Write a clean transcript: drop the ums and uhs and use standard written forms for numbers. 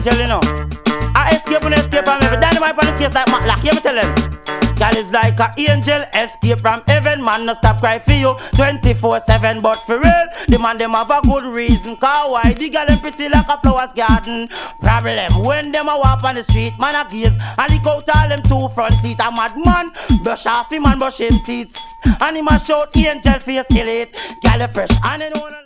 angel, you know. I escape and escape from heaven. Dynamite on the case like Matlock, you me tell them. Girl is like an angel, escape from heaven. Man, no stop cry for you 24/7, but for real, the man them have a good reason. Cause why the girl them pretty like a flower's garden. Problem when them a walk on the street, man a gaze and lick out all them two front teeth. A mad man, brush off him and brush him teeth, and him a shout angel face kill it. Girl you fresh and you know.